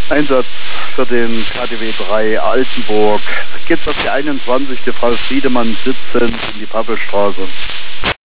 Einsatz für den KDW 3 Altenburg. Geht auf die 21. Fall Friedemann 17 in die Pappelstraße.